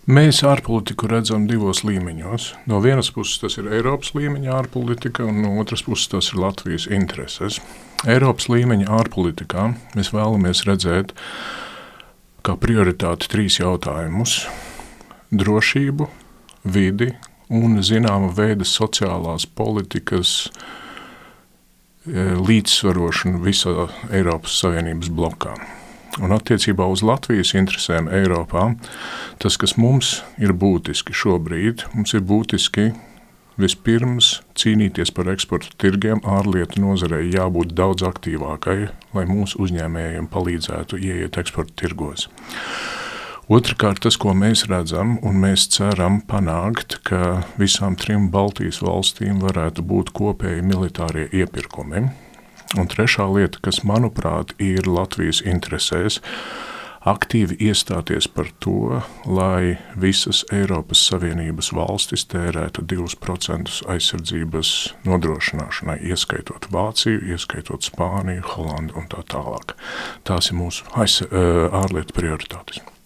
Mēs ārpolitiku redzam divos līmeņos. No vienas puses tas ir Eiropas līmeņa ārpolitika, un no otras puses tas ir Latvijas intereses. Eiropas līmeņa ārpolitikā mēs vēlamies redzēt kā prioritāti 3 jautājumus – drošību, vidi un zināma veida sociālās politikas līdzsvarošanu visā Eiropas Savienības blokā. Un attiecībā uz Latvijas interesēm Eiropā, tas, kas mums ir būtiski šobrīd, mums ir būtiski vispirms cīnīties par eksporta tirgiem, ārlietu nozarei jābūt daudz aktīvākai, lai mūsu uzņēmējiem palīdzētu ieiet eksporta tirgos. Otrakārt, tas, ko mēs redzam, un mēs ceram panākt, ka visām 3 Baltijas valstīm varētu būt kopēji militārie iepirkumi. Un trešā lieta, kas, manuprāt, ir Latvijas interesēs, aktīvi iestāties par to, lai visas Eiropas Savienības valstis tērētu 2% aizsardzības nodrošināšanai, ieskaitot Vāciju, ieskaitot Spāniju, Holandu un tā tālāk. Tās ir mūsu ārlietu prioritātes.